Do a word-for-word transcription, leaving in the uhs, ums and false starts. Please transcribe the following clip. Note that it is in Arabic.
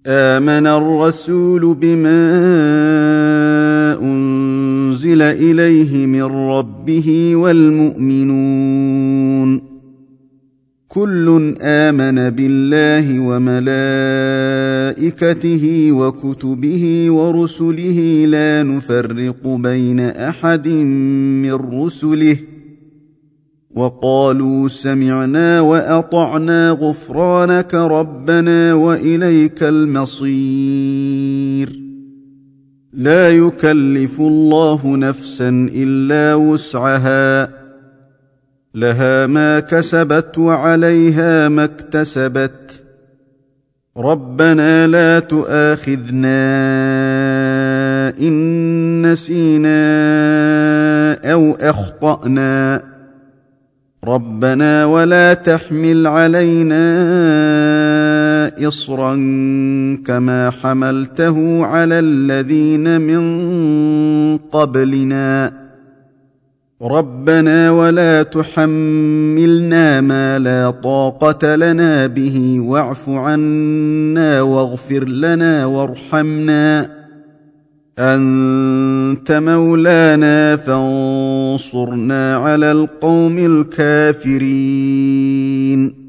آمن الرسول بما أنزل إليه من ربه والمؤمنون كل آمن بالله وملائكته وكتبه ورسله لا نفرق بين أحد من رسله وقالوا سمعنا وأطعنا غفرانك ربنا وإليك المصير لا يكلف الله نفسا إلا وسعها لها ما كسبت وعليها ما اكتسبت ربنا لا تؤاخذنا إن نسينا أو أخطأنا ربنا ولا تحمل علينا إصرا كما حملته على الذين من قبلنا ربنا ولا تحملنا ما لا طاقة لنا به واعف عنا واغفر لنا وارحمنا أنت مولانا فانصرنا على القوم الكافرين